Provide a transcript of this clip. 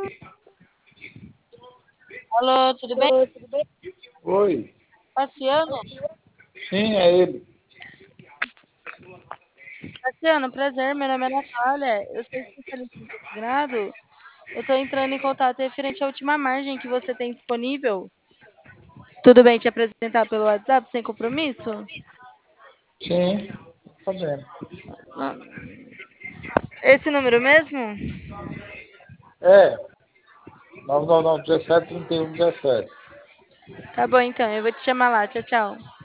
Alô, tudo bem? Oi, Cassiano? sim, é ele. Cassiano, prazer, meu nome é Natália. Eu sou especialista em grado. Eu estou entrando em contato referente à última margem que você tem disponível. Tudo bem te apresentar pelo WhatsApp sem compromisso? Sim, sabendo. Ah, esse número mesmo? É, 999 17 31 17. Tá bom então, eu vou te chamar lá. Tchau, tchau.